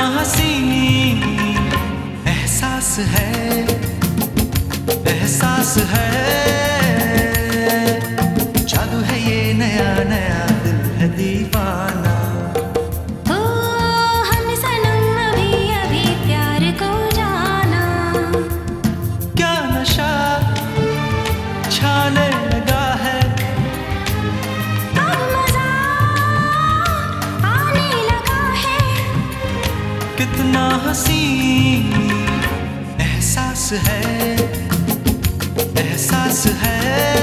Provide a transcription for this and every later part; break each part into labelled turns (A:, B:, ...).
A: हसी एहसास है, एहसास है, जादू है ये नया नया, दिल है दीवाना।
B: हो हम सनम अभी अभी प्यार को जाना,
A: क्या नशा छाने लगा है,
B: अब मजा आने लगा है।
A: कितना हसी एहसास है, एहसास है।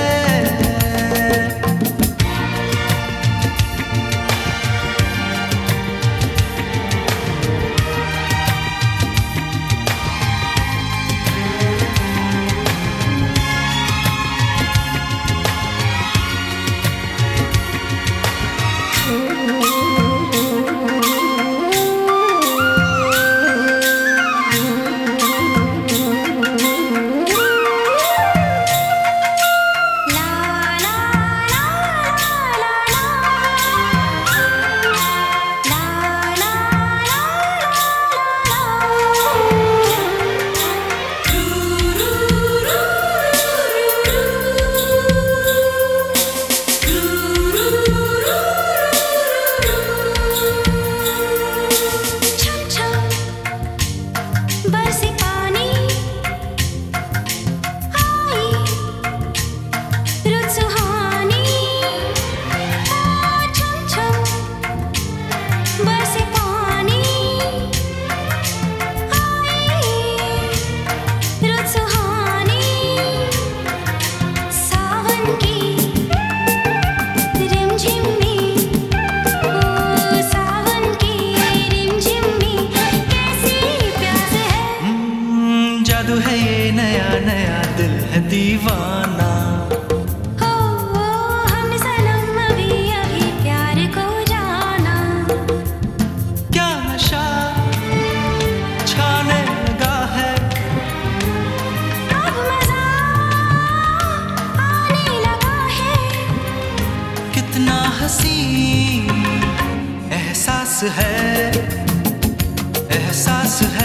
A: जादू है ये नया नया, दिल है दीवाना।
B: हो हम सनम अभी अभी प्यार को जाना,
A: क्या नशा छाने लगा है,
B: अब मजा आने लगा है।
A: कितना हसी एहसास है, एहसास है।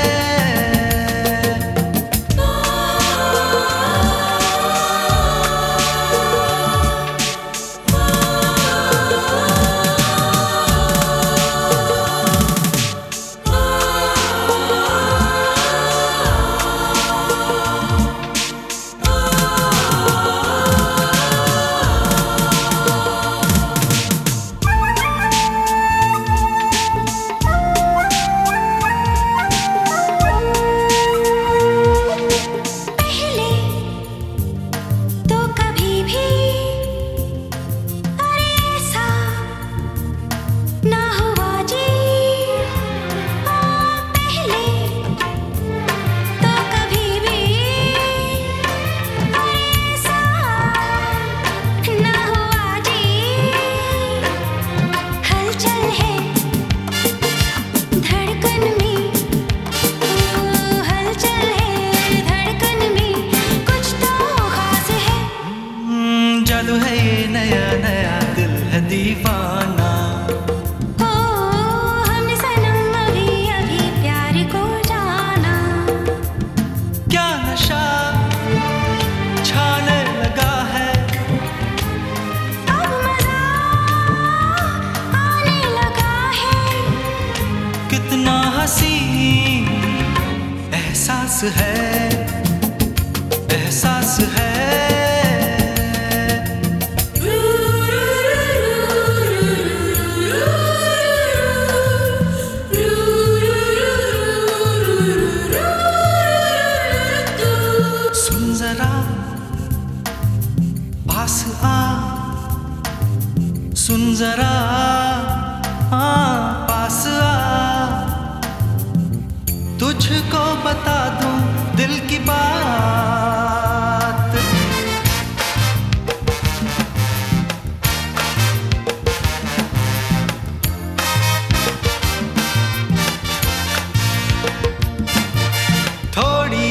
A: जादू है ये नया नया, दिल है दीवाना।
B: हो हम सनम अभी अभी प्यार को जाना,
A: क्या नशा छाने लगा है,
B: अब मजा आने लगा है।
A: कितना हसी एहसास है, एहसास है। सुन जरा पास आ, सुन जरा पास आ, तुझको बता दूं दिल की बात। थोड़ी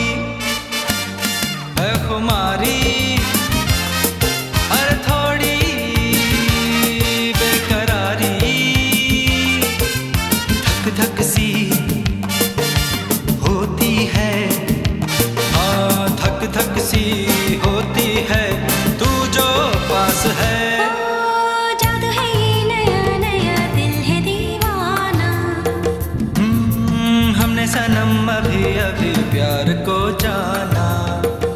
A: है खुमारी, अरे थोड़ी बेकरारी, धक धक सी सनम अभी अभी प्यार को जाना।